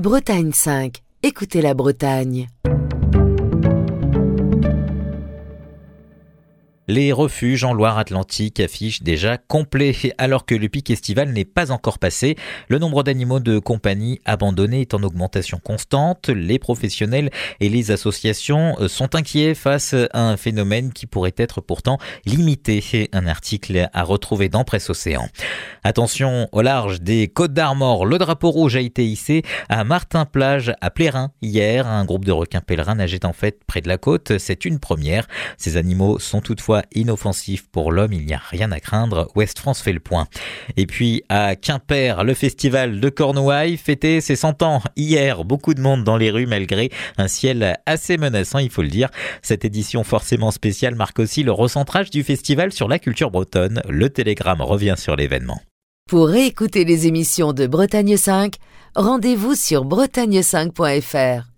Bretagne 5. Écoutez la Bretagne. Les refuges en Loire-Atlantique affichent déjà complet. Alors que le pic estival n'est pas encore passé, le nombre d'animaux de compagnie abandonnés est en augmentation constante. Les professionnels et les associations sont inquiets face à un phénomène qui pourrait être pourtant limité. Un article à retrouver dans Presse Océan. Attention, au large des Côtes d'Armor, le drapeau rouge a été hissé à Martin-Plage, à Plérin. Hier, un groupe de requins pèlerins nageait en fait près de la côte. C'est une première. Ces animaux sont toutefois inoffensifs pour l'homme, il n'y a rien à craindre. Ouest France fait le point. Et puis à Quimper, le festival de Cornouailles fêtait ses 100 ans. Hier, beaucoup de monde dans les rues malgré un ciel assez menaçant, il faut le dire. Cette édition forcément spéciale marque aussi le recentrage du festival sur la culture bretonne. Le Télégramme revient sur l'événement. Pour réécouter les émissions de Bretagne 5, rendez-vous sur bretagne5.fr.